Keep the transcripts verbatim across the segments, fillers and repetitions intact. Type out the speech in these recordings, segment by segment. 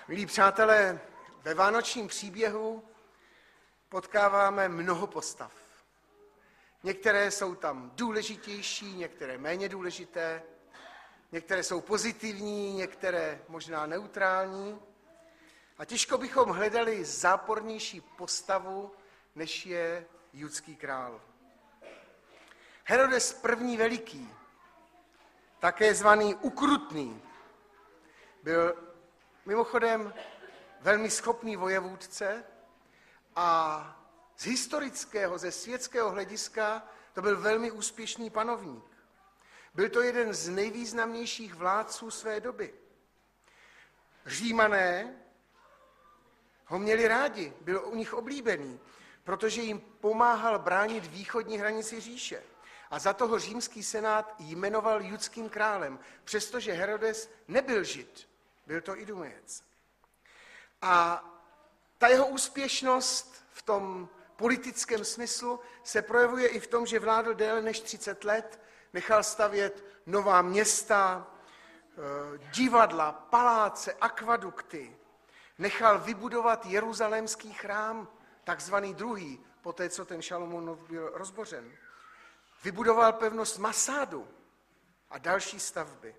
Milí přátelé, ve vánočním příběhu potkáváme mnoho postav. Některé jsou tam důležitější, některé méně důležité, některé jsou pozitivní, některé možná neutrální. A těžko bychom hledali zápornější postavu, než je judský král. Herodes první veliký, také zvaný Ukrutný, byl mimochodem velmi schopný vojevůdce a z historického, ze světského hlediska to byl velmi úspěšný panovník. Byl to jeden z nejvýznamnějších vládců své doby. Římané ho měli rádi, byl u nich oblíbený, protože jim pomáhal bránit východní hranici říše. A za toho římský senát jmenoval judským králem, přestože Herodes nebyl Žid, byl to Idumejec. A ta jeho úspěšnost v tom politickém smyslu se projevuje i v tom, že vládl déle než třicet let, nechal stavět nová města, divadla, paláce, akvadukty, nechal vybudovat jeruzalémský chrám, takzvaný druhý, poté co ten Šalomonův byl rozbořen. Vybudoval pevnost Masádu a další stavby.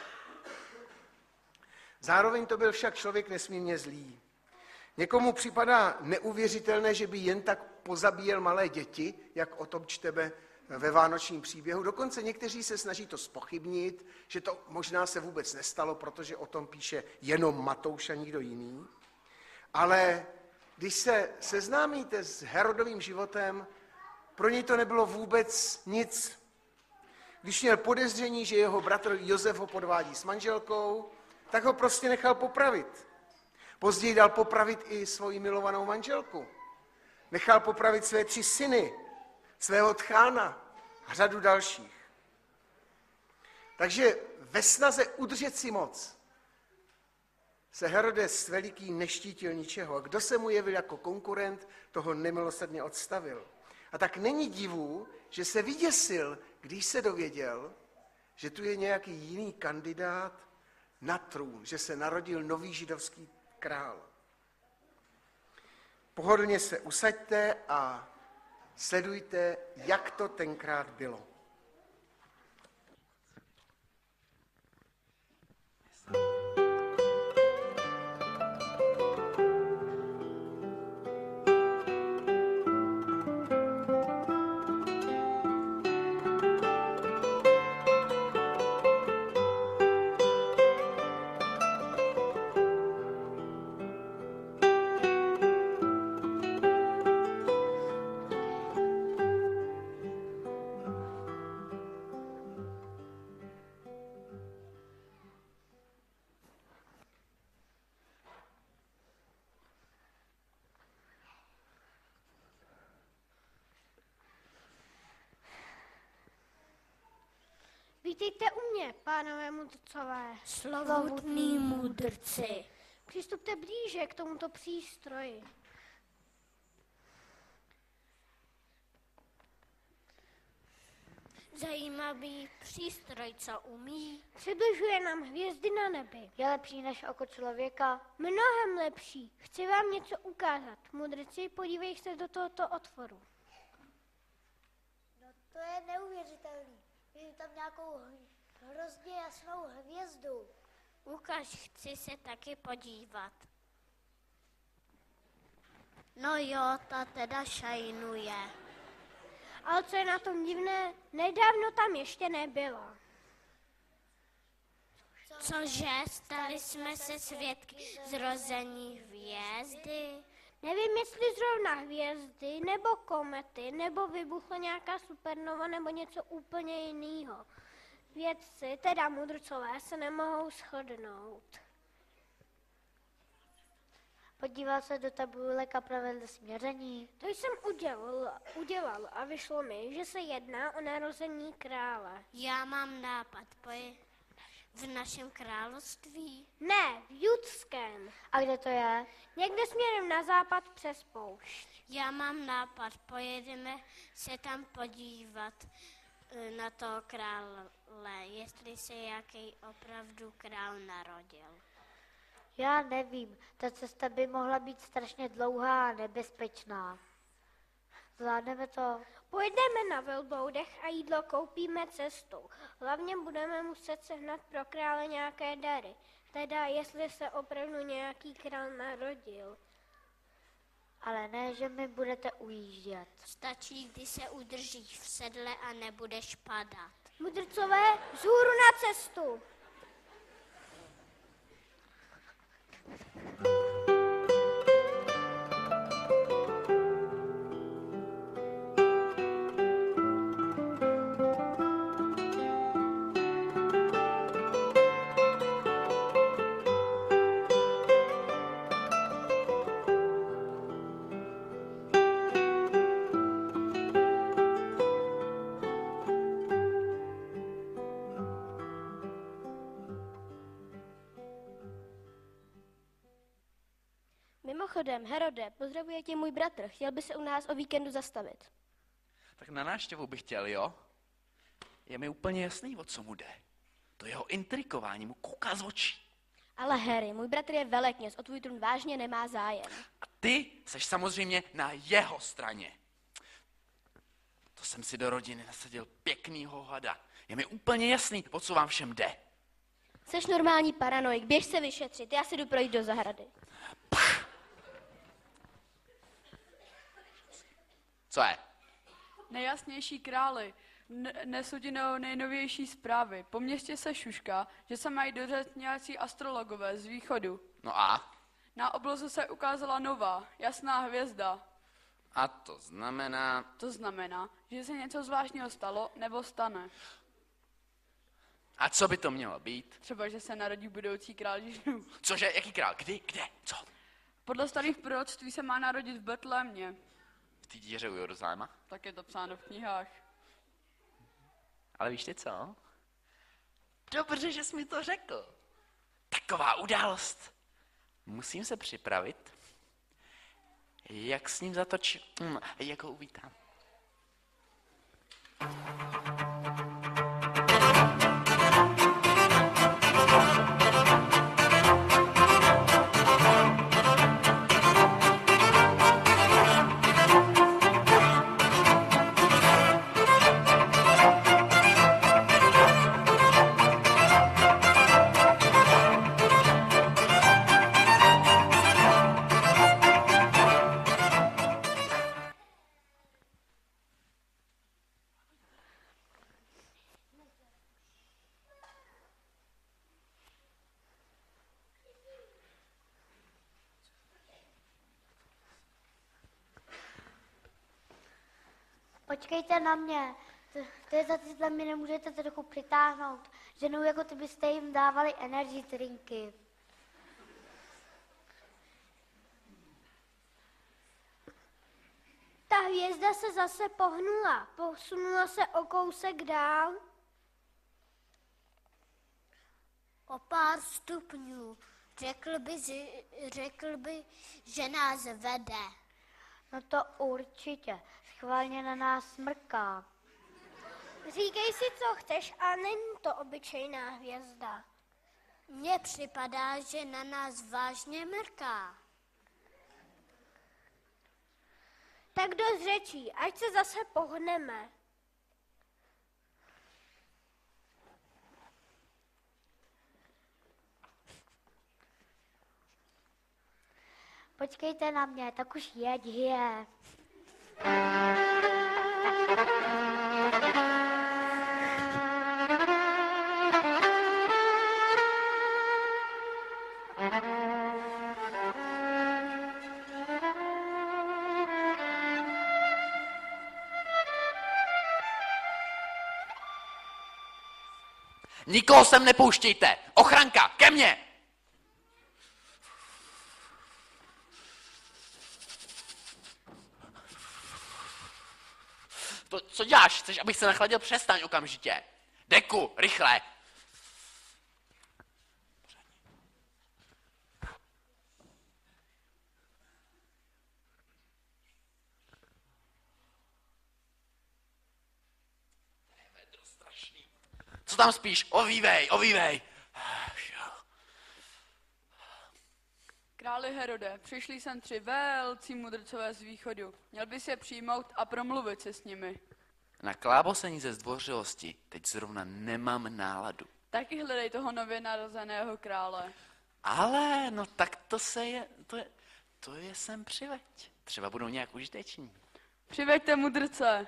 Zároveň to byl však člověk nesmírně zlý. Někomu připadá neuvěřitelné, že by jen tak pozabíjel malé děti, jak o tom čteme ve vánočním příběhu. Dokonce někteří se snaží to zpochybnit, že to možná se vůbec nestalo, protože o tom píše jenom Matouš a nikdo jiný. Ale když se seznámíte s Herodovým životem, pro něj to nebylo vůbec nic. Když měl podezření, že jeho bratr Josef ho podvádí s manželkou, tak ho prostě nechal popravit. Později dal popravit i svoji milovanou manželku. Nechal popravit své tři syny, svého tchána a řadu dalších. Takže ve snaze udržet si moc se Herodes veliký neštítil ničeho. A kdo se mu jevil jako konkurent, toho nemilosrdně odstavil. A tak není divu, že se vyděsil, když se dověděl, že tu je nějaký jiný kandidát na trůn, že se narodil nový židovský král. Pohodlně se usaďte a sledujte, jak to tenkrát bylo. Vítejte u mě, pánové mudrcové. Slovutní mudrci. Přistupte blíže k tomuto přístroji. Zajímavý přístroj, co umí. Přibližuje nám hvězdy na nebi. Je lepší než oko člověka? Mnohem lepší. Chci vám něco ukázat. Mudrci, podívej se do tohoto otvoru. No to je neuvěřitelný. Vidím tam nějakou hrozně jasnou hvězdu. Ukaž, chci se taky podívat. No jo, ta teda šajnuje. Ale co je na tom divné, nedávno tam ještě nebyla. Cože, stali jsme se svědky zrození hvězdy? Nevím, jestli zrovna hvězdy, nebo komety, nebo vybuchla nějaká supernova, nebo něco úplně jiného. Vědci, teda mudrcové, se nemohou shodnout. Podíval se do tabulek a provedl směření. To jsem udělal, udělal a vyšlo mi, že se jedná o narození krále. Já mám nápad, pojď. V našem království? Ne, v judském. A kde to je? Někde směrem na západ přes poušť. Já mám nápad, pojedeme se tam podívat na toho krále, jestli se jaký opravdu král narodil. Já nevím, ta cesta by mohla být strašně dlouhá a nebezpečná. Zvládneme to? Pojedeme na velbloudech a jídlo koupíme cestou. Hlavně budeme muset sehnat pro krále nějaké dary. Teda jestli se opravdu nějaký král narodil. Ale ne, že mi budete ujíždět. Stačí, když se udržíš v sedle a nebudeš padat. Mudrcové, vzhůru na cestu! Mimochodem, Herode, pozdravuje tě můj bratr. Chtěl by se u nás o víkendu zastavit. Tak na návštěvu bych chtěl, jo? Je mi úplně jasný, o co mu jde. To jeho intrikování mu kouká z očí. Ale Harry, můj bratr je velekněz, o tvůj trůn vážně nemá zájem. A ty seš samozřejmě na jeho straně. To jsem si do rodiny nasadil pěknýho hada. Je mi úplně jasný, o co vám všem jde. Seš normální paranoik, běž se vyšetřit, já si jdu projít do zahrady. Pch. Co je? Nejjasnější králi, nesu ti nejnovější zprávy. Po městě se šušká, že se mají dořet nějací astrologové z východu. No a? Na obloze se ukázala nová, jasná hvězda. A to znamená... To znamená, že se něco zvláštního stalo nebo stane. A co by to mělo být? Třeba, že se narodí budoucí král Jižů. Cože? Jaký král? Kdy? Kde? Co? Podle starých proroctví se má narodit v Betlémě. V té díře u Jeruzaléma? Tak je to psáno v knihách. Ale víš ty co? Dobře, že jsi mi to řekl. Taková událost. Musím se připravit. Jak s ním zatočím? Hm, jak ho uvítám? Počkejte na mě. To, to je za tyhle mi nemůžete trochu přitáhnout. Ženou jako ty byste jim dávali energy drinky. Ta hvězda se zase pohnula. Posunula se o kousek dál. O pár stupňů. Řekl by, řekl by, že nás vede. No to určitě. Schválně na nás smrká. Říkej si, co chceš, a není to obyčejná hvězda. Mně připadá, že na nás vážně mrká. Tak dost řečí, ať se zase pohneme. Počkejte na mě, tak už jeď, je. Nikoho sem nepouštějte! Ochranka, ke mně! To, co děláš? Chceš, abych se nachladil? Přestaň okamžitě. Deku, rychle. Co tam spíš? Ovívej, ovívej. Králi Herode, přišli sem tři velcí mudrcové z východu. Měl bys je přijmout a promluvit se s nimi. Na klábosení ze zdvořilosti teď zrovna nemám náladu. Taky hledej toho nově narozeného krále. Ale, no tak to se je, to je, to je sem přiveď. Třeba budou nějak užiteční. Přiveďte mudrce.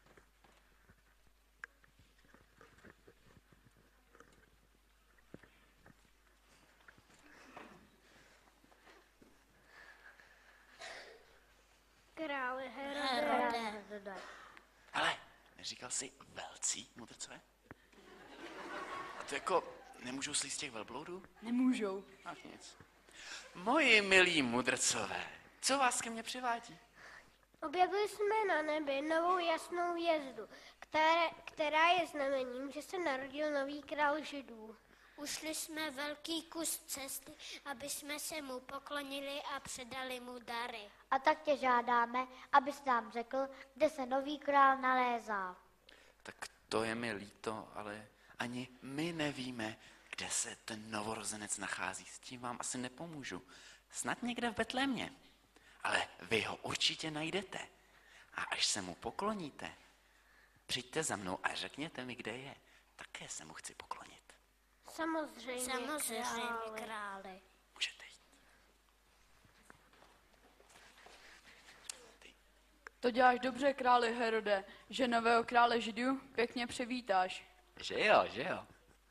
Králi Herode. Ale, neříkal jsi velcí mudrcové? A to jako nemůžou slíst těch velbloudů? Nemůžou. Ach nic. Moji milí mudrcové, co vás ke mně přivádí? Objevili jsme na nebi novou jasnou hvězdu, které, která je znamením, že se narodil nový král Židů. Ušli jsme velký kus cesty, aby jsme se mu poklonili a předali mu dary. A tak tě žádáme, abys nám řekl, kde se nový král nalézá. Tak to je mi líto, ale ani my nevíme, kde se ten novorozenec nachází. S tím vám asi nepomůžu. Snad někde v Betlémě. Ale vy ho určitě najdete. A až se mu pokloníte, přijďte za mnou a řekněte mi, kde je. Také se mu chci poklonit. Samozřejmě, Samozřejmě králi. králi. Můžete jít. To děláš dobře, králi Herode, že nového krále Židů pěkně přivítáš. Že jo, že jo.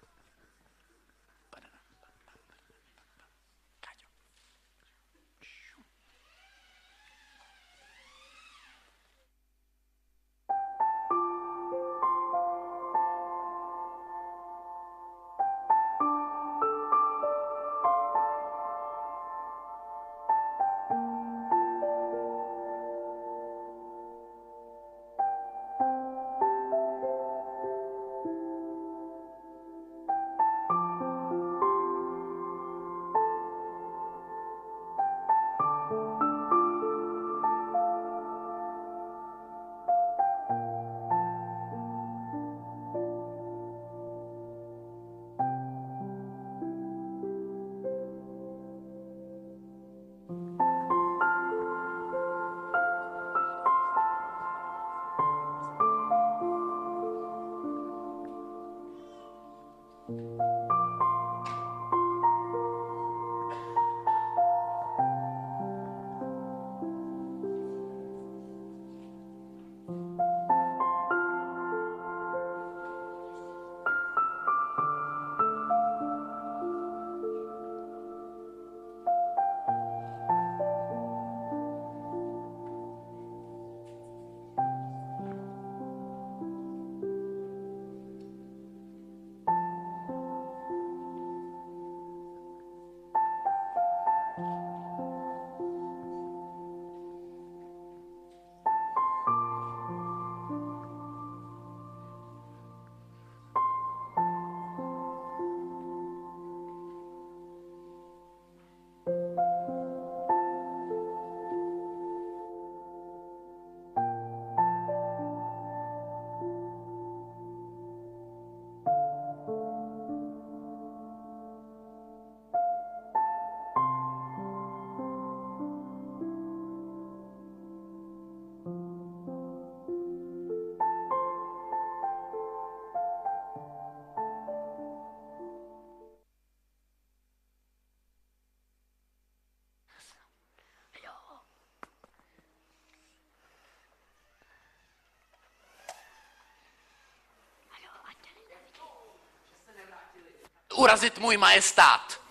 Urazit můj majestát.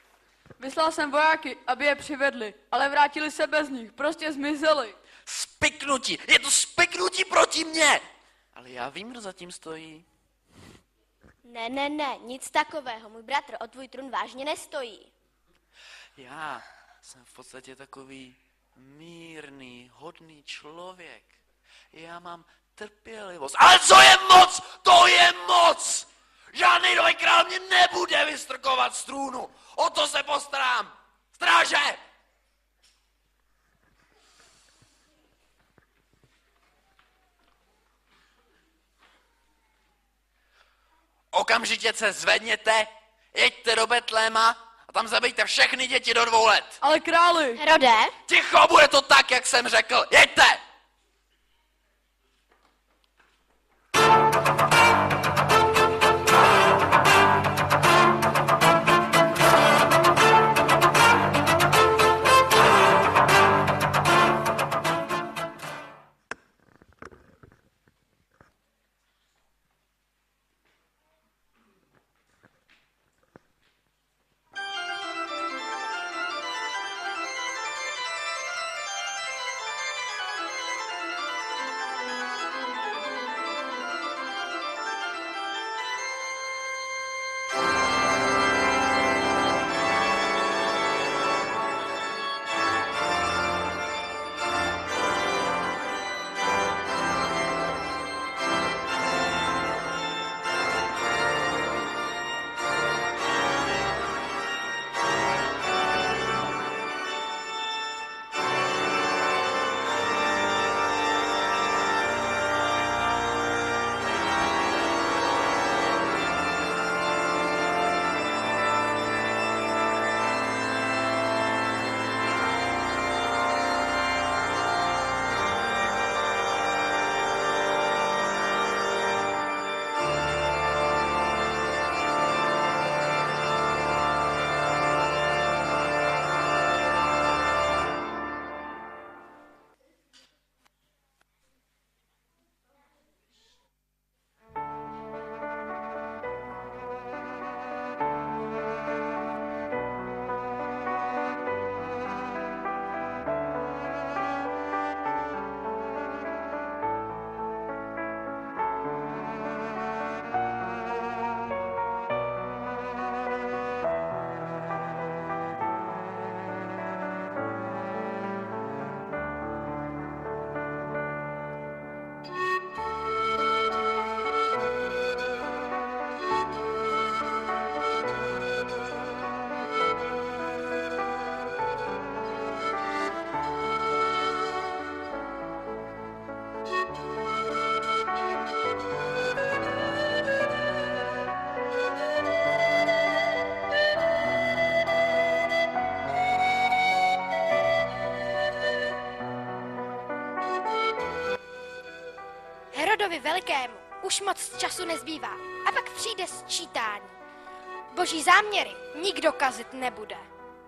Vyslal jsem vojáky, aby je přivedli, ale vrátili se bez nich, prostě zmizeli. Spiknutí, je to spiknutí proti mně. Ale já vím, kdo zatím stojí. Ne, ne, ne, nic takového. Můj bratr o tvůj trůn vážně nestojí. Já jsem v podstatě takový mírný, hodný člověk. Já mám trpělivost. Ale co je moc, to je moc! Žádný nový král mě nebude vystrkovat z trůnu. O to se postarám. Stráže! Okamžitě se zvedněte, jeďte do Betléma a tam zabijte všechny děti do dvou let. Ale králi! Herode? Ticho, bude to tak, jak jsem řekl. Jeďte! Herodovi Velikému už moc času nezbývá a pak přijde sčítání. Boží záměry nikdo kazit nebude.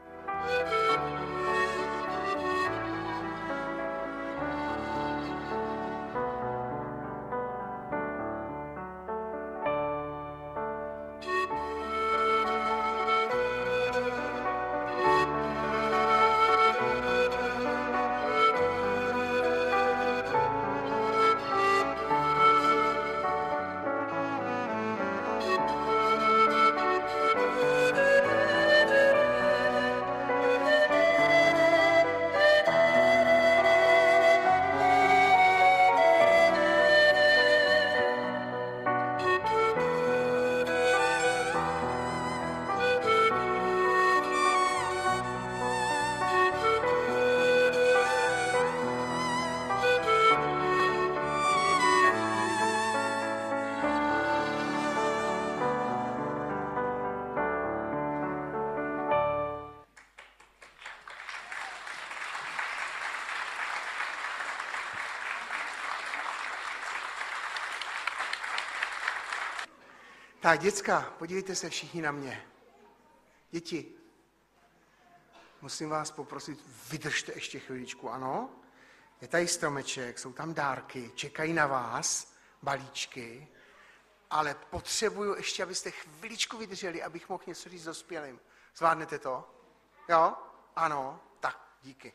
Tak, děcka, podívejte se všichni na mě. Děti, musím vás poprosit, vydržte ještě chviličku, ano? Je tady stromeček, jsou tam dárky, čekají na vás, balíčky, ale potřebuju ještě, abyste chviličku vydrželi, abych mohl něco říct dospělým. Zvládnete to? Jo? Ano? Tak, díky.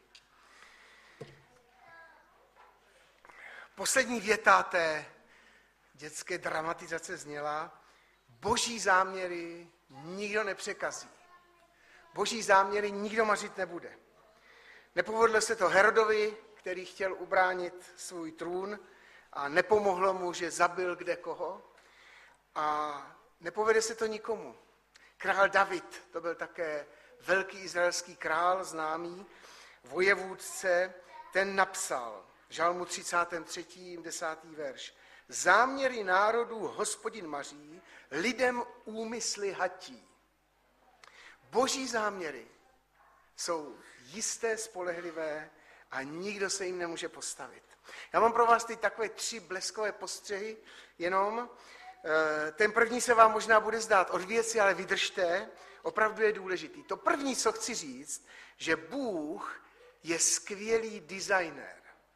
Poslední věta té dětské dramatizace zněla: Boží záměry nikdo nepřekazí. Boží záměry nikdo mařit nebude. Nepovedlo se to Herodovi, který chtěl ubránit svůj trůn a nepomohlo mu, že zabil kde koho. A nepovede se to nikomu. Král David, to byl také velký izraelský král, známý, vojevůdce, ten napsal v Žalmu třicátém třetím desátý verš: Záměry národů Hospodin maří, lidem úmysly hatí. Boží záměry jsou jisté, spolehlivé a nikdo se jim nemůže postavit. Já mám pro vás teď takové tři bleskové postřehy, jenom ten první se vám možná bude zdát od věci, ale vydržte, opravdu je důležitý. To první, co chci říct, že Bůh je skvělý designér.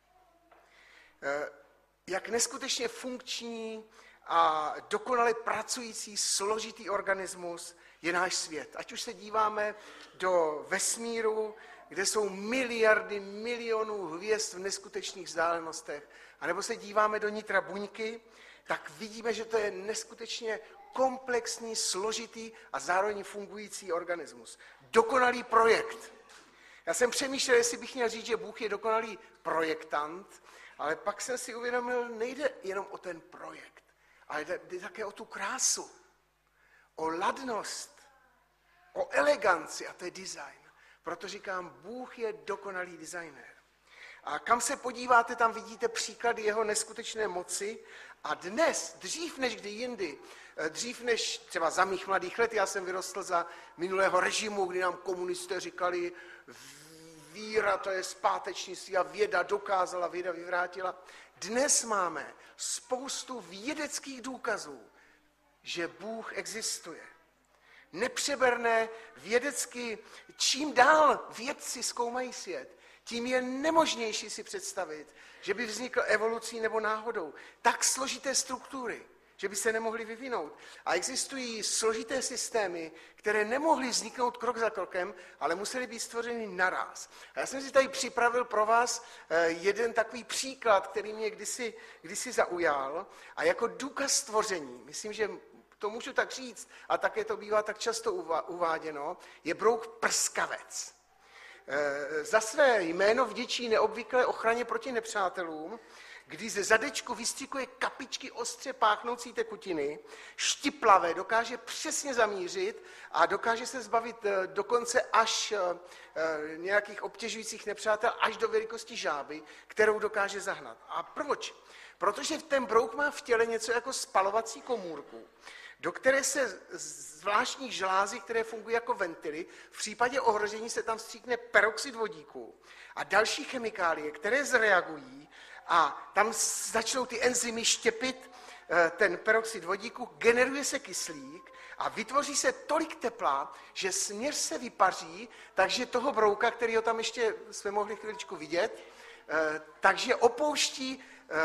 Jak neskutečně funkční a dokonale pracující složitý organismus je náš svět. Ať už se díváme do vesmíru, kde jsou miliardy milionů hvězd v neskutečných vzdálenostech, anebo se díváme do nitra buňky, tak vidíme, že to je neskutečně komplexní, složitý a zároveň fungující organismus. Dokonalý projekt. Já jsem přemýšlel, jestli bych měl říct, že Bůh je dokonalý projektant, ale pak jsem si uvědomil, nejde jenom o ten projekt, ale jde také o tu krásu, o ladnost, o eleganci, a to je design. Proto říkám, Bůh je dokonalý designér. A kam se podíváte, tam vidíte příklady jeho neskutečné moci. A dnes, dřív než kdy jindy, dřív než třeba za mých mladých let, já jsem vyrostl za minulého režimu, kdy nám komunisté říkali, víra to je zpátečnictví a věda dokázala, věda vyvrátila. Dnes máme spoustu vědeckých důkazů, že Bůh existuje. Nepřeberné vědecky, čím dál vědci zkoumají svět, tím je nemožnější si představit, že by vznikl evolucí nebo náhodou. Tak složité struktury, že by se nemohly vyvinout. A existují složité systémy, které nemohly vzniknout krok za krokem, ale musely být stvořeny naraz. A já jsem si tady připravil pro vás jeden takový příklad, který mě kdysi, kdysi zaujal. A jako důkaz stvoření, myslím, že to můžu tak říct, a také to bývá tak často uváděno, je brouk prskavec. Za své jméno vděčí neobvyklé ochraně proti nepřátelům, kdy ze zadečku vystřikuje kapičky ostře páchnoucí tekutiny, štiplavé, dokáže přesně zamířit a dokáže se zbavit dokonce až nějakých obtěžujících nepřátel, až do velikosti žáby, kterou dokáže zahnat. A proč? Protože ten brouk má v těle něco jako spalovací komůrku, do které se zvláštní žlázy, které fungují jako ventily, v případě ohrožení se tam vstříkne peroxid vodíku a další chemikálie, které zreagují a tam začnou ty enzymy štěpit ten peroxid vodíku, generuje se kyslík a vytvoří se tolik tepla, že směs se vypaří, takže toho brouka, kterýho tam ještě jsme mohli chviličku vidět, takže opouští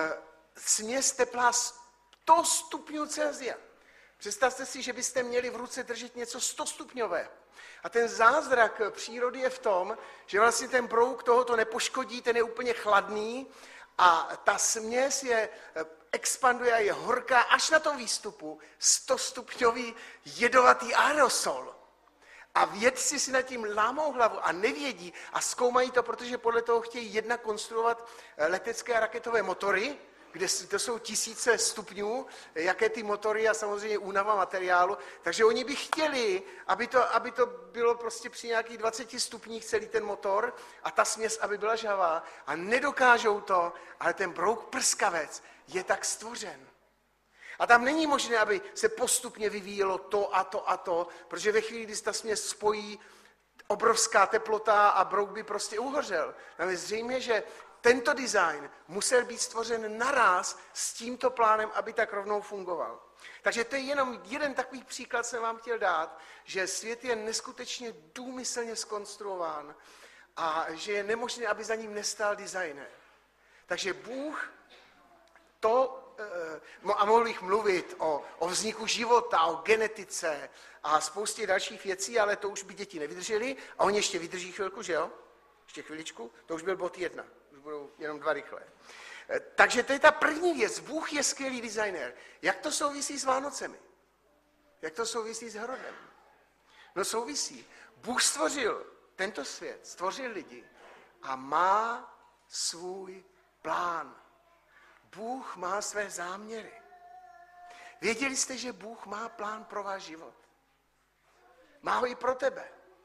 směs tepla sto stupňů Celsia. Představte si, že byste měli v ruce držet něco sto stupňového. A ten zázrak přírody je v tom, že vlastně ten brouk tohoto nepoškodí, ten je úplně chladný a ta směs je expanduje a je horká až na tom výstupu sto stupňový jedovatý aerosol. A vědci si nad tím lámou hlavu a nevědí a zkoumají to, protože podle toho chtějí jednak konstruovat letecké a raketové motory, kde to jsou tisíce stupňů, jaké ty motory a samozřejmě únava materiálu. Takže oni by chtěli, aby to, aby to bylo prostě při nějakých dvaceti stupních celý ten motor a ta směs, aby byla žhavá. A nedokážou to, ale ten brouk prskavec je tak stvořen. A tam není možné, aby se postupně vyvíjelo to a to a to, protože ve chvíli, kdy se ta směs spojí, obrovská teplota a brouk by prostě uhořel. Tam je zřejmě, že tento design musel být stvořen naraz s tímto plánem, aby tak rovnou fungoval. Takže to je jenom jeden takový příklad, jsem vám chtěl dát, že svět je neskutečně důmyslně zkonstruován a že je nemožné, aby za ním nestál designer. Takže Bůh to, a mohl bych mluvit o, o vzniku života, o genetice a spoustě dalších věcí, ale to už by děti nevydrželi a oni ještě vydrží chvilku, že jo? Ještě chviličku, to už byl bod jedna. Budou jenom dva rychle. Takže to je ta první věc. Bůh je skvělý designér. Jak to souvisí s Vánocemi? Jak to souvisí s Hrodem? No souvisí. Bůh stvořil tento svět, stvořil lidi a má svůj plán. Bůh má své záměry. Věděli jste, že Bůh má plán pro váš život? Má ho i pro tebe.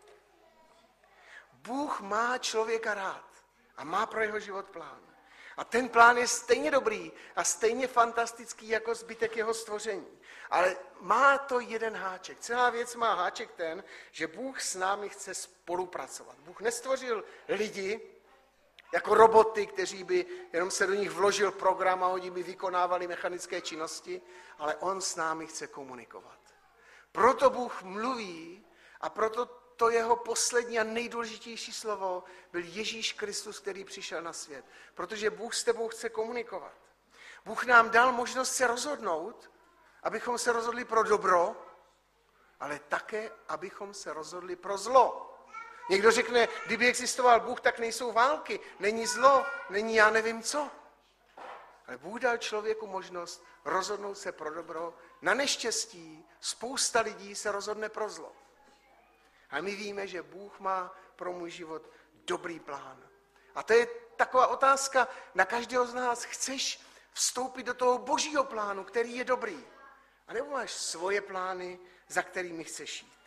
Bůh má člověka rád a má pro jeho život plán. A ten plán je stejně dobrý a stejně fantastický jako zbytek jeho stvoření. Ale má to jeden háček. Celá věc má háček ten, že Bůh s námi chce spolupracovat. Bůh nestvořil lidi jako roboty, kteří by jenom se do nich vložil program a oni by vykonávali mechanické činnosti, ale on s námi chce komunikovat. Proto Bůh mluví a proto to jeho poslední a nejdůležitější slovo byl Ježíš Kristus, který přišel na svět. Protože Bůh s tebou chce komunikovat. Bůh nám dal možnost se rozhodnout, abychom se rozhodli pro dobro, ale také, abychom se rozhodli pro zlo. Někdo řekne, kdyby existoval Bůh, tak nejsou války, není zlo, není já nevím co. Ale Bůh dal člověku možnost rozhodnout se pro dobro. Na neštěstí spousta lidí se rozhodne pro zlo. A my víme, že Bůh má pro můj život dobrý plán. A to je taková otázka na každého z nás. Chceš vstoupit do toho božího plánu, který je dobrý? A nebo máš svoje plány, za kterými chceš jít?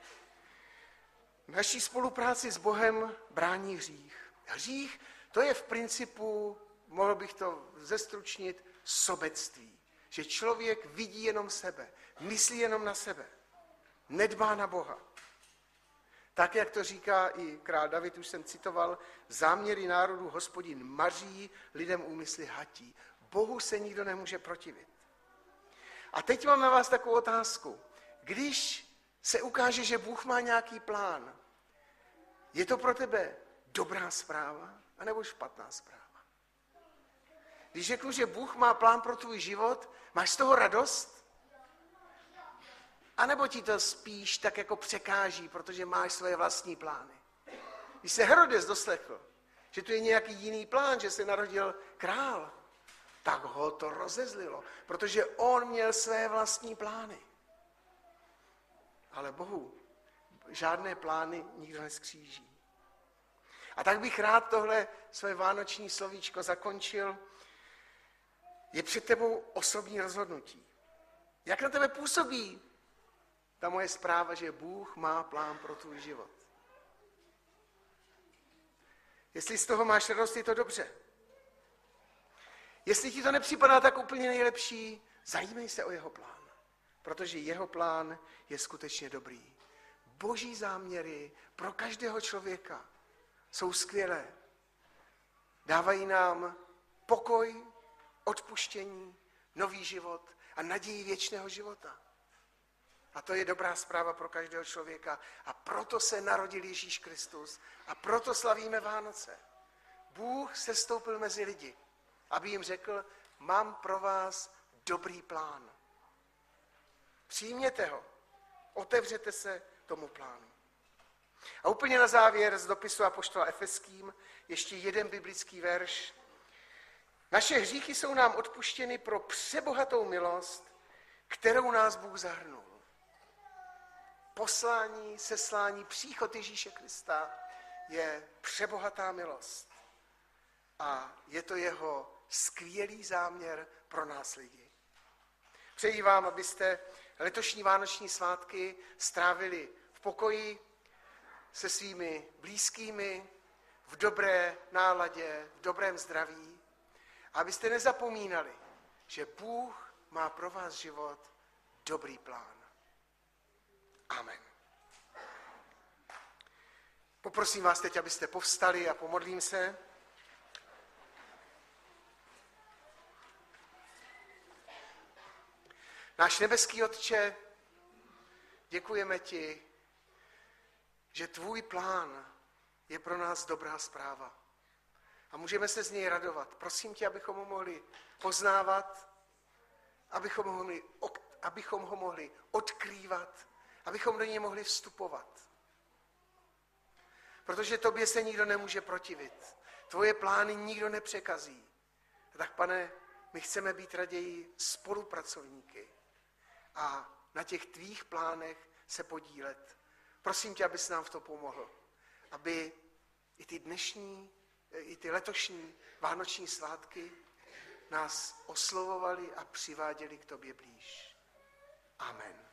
V naší spolupráci s Bohem brání hřích. Hřích, to je v principu, mohl bych to zestručnit, sobectví. Že člověk vidí jenom sebe, myslí jenom na sebe, nedbá na Boha. Tak, jak to říká i král David, už jsem citoval, záměry národů Hospodin maří, lidem úmysly hatí. Bohu se nikdo nemůže protivit. A teď mám na vás takovou otázku. Když se ukáže, že Bůh má nějaký plán, je to pro tebe dobrá zpráva, anebo špatná zpráva? Když řeknu, že Bůh má plán pro tvůj život, máš z toho radost? A nebo ti to spíš tak jako překáží, protože máš svoje vlastní plány? Když se Herodes doslechl, že tu je nějaký jiný plán, že se narodil král, tak ho to rozezlilo, protože on měl své vlastní plány. Ale Bohu žádné plány nikdo neskříží. A tak bych rád tohle své vánoční slovíčko zakončil. Je před tebou osobní rozhodnutí. Jak na tebe působí ta moje zpráva, že Bůh má plán pro tvůj život? Jestli z toho máš radost, je to dobře. Jestli ti to nepřipadá tak úplně nejlepší, zajímej se o jeho plán. Protože jeho plán je skutečně dobrý. Boží záměry pro každého člověka jsou skvělé. Dávají nám pokoj, odpuštění, nový život a naději věčného života. A to je dobrá zpráva pro každého člověka. A proto se narodil Ježíš Kristus. A proto slavíme Vánoce. Bůh sestoupil mezi lidi, aby jim řekl, mám pro vás dobrý plán. Přijměte ho. Otevřete se tomu plánu. A úplně na závěr z dopisu apoštola Efeským ještě jeden biblický verš. Naše hříchy jsou nám odpuštěny pro přebohatou milost, kterou nás Bůh zahrnul. Poslání, seslání, příchod Ježíše Krista je přebohatá milost. A je to jeho skvělý záměr pro nás lidi. Přeji vám, abyste letošní vánoční svátky strávili v pokoji se svými blízkými, v dobré náladě, v dobrém zdraví. A abyste nezapomínali, že Bůh má pro vás život dobrý plán. Amen. Poprosím vás teď, abyste povstali a pomodlím se. Náš nebeský Otče, děkujeme ti, že tvůj plán je pro nás dobrá zpráva. A můžeme se z něj radovat. Prosím tě, abychom ho mohli poznávat, abychom ho mohli, abychom ho mohli odkrývat, abychom do něj mohli vstupovat. Protože tobě se nikdo nemůže protivit. Tvoje plány nikdo nepřekazí. Tak, Pane, my chceme být raději spolupracovníky a na těch tvých plánech se podílet. Prosím tě, abys nám v to pomohl. Aby i ty dnešní, i ty letošní vánoční svátky nás oslovovali a přiváděli k tobě blíž. Amen.